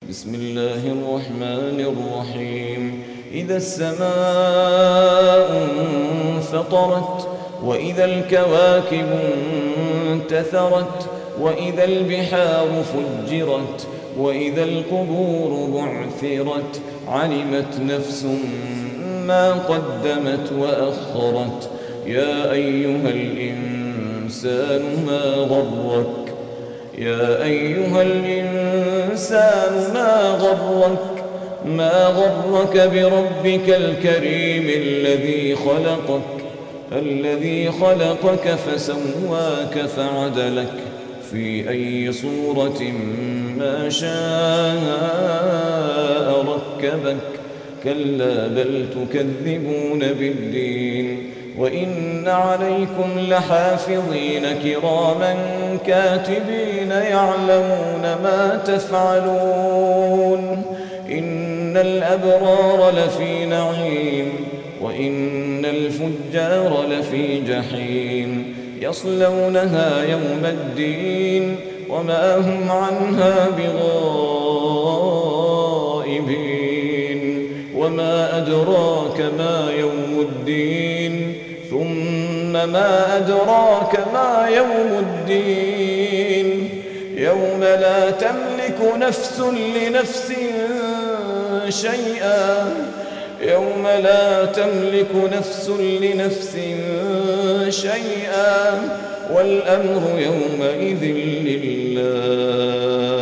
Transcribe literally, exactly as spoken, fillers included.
بسم الله الرحمن الرحيم إذا السماء انفطرت وإذا الكواكب انتثرت وإذا البحار فجرت وإذا القبور بعثرت علمت نفس ما قدمت وأخرت يا أيها الإنسان ما غرك يا أيها الإنسان ما غرك ما غرك بربك الكريم الذي خلقك الذي خلقك فسواك فعدلك في أي صورة ما شاء ركبك كلا بل تكذبون بالدين وإن عليكم لحافظين كراما كاتبين يعلمون ما تفعلون إن الأبرار لفي نعيم وإن الفجار لفي جحيم يصلونها يوم الدين وما هم عنها بغائبين وما أدراك ما يوم الدين ثم ما أدراك ما يوم الدين يوم لا تملك نفس لنفس شيئا يوم لا تملك نفس لنفس شيئا والأمر يومئذ لله.